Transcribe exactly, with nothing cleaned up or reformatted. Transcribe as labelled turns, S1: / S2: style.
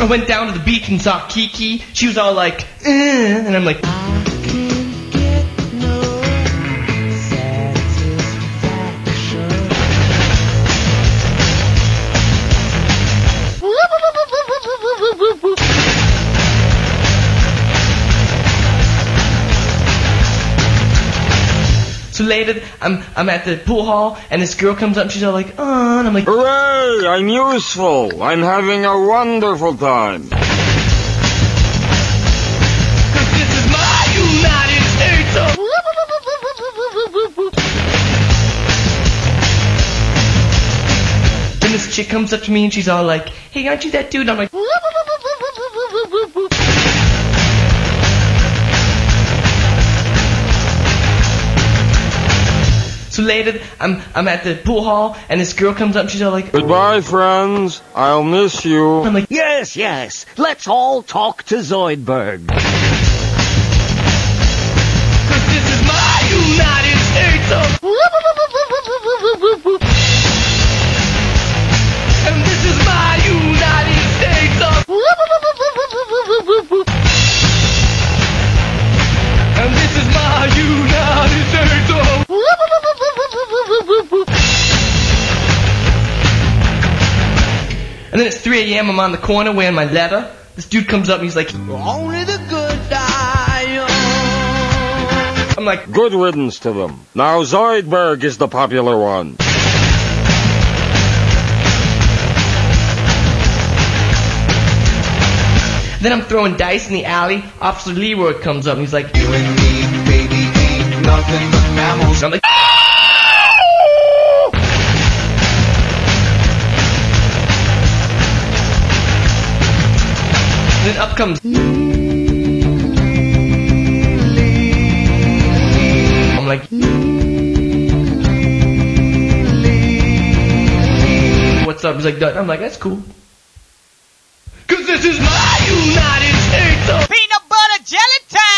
S1: went down to the beach and saw Kiki. She was all like, eh, and I'm like,
S2: I can't get no satisfaction.
S1: So later, I'm I'm at the pool hall, and this girl comes up, and she's all like, oh, and I'm like,
S3: hooray! I'm useful. I'm having a wonderful time.
S1: Cause this is my United States of... Then this chick comes up to me, and she's all like, hey, aren't you that dude? And I'm like, so later, I'm I'm at the pool hall, and this girl comes up, and she's all like,
S3: Goodbye, friends. I'll miss you.
S1: I'm like,
S4: Yes, yes. Let's all talk to Zoidberg.
S1: cause this is my United States of... And this is my United States of... And this is my United States of... And then it's three a.m. I'm on the corner wearing my leather. This dude comes up and he's like,
S2: Only the good die young.
S1: I'm like,
S3: Good riddance to them. Now Zoidberg is the popular one.
S1: then I'm throwing dice in the alley. Officer Leroy comes up and he's like,
S5: You and me, baby, ain't nothing but mammals.
S1: and I'm like, then up comes, I'm like, what's up? He's like, I'm like, that's cool. Cause this is my United States of...
S2: Peanut butter jelly time.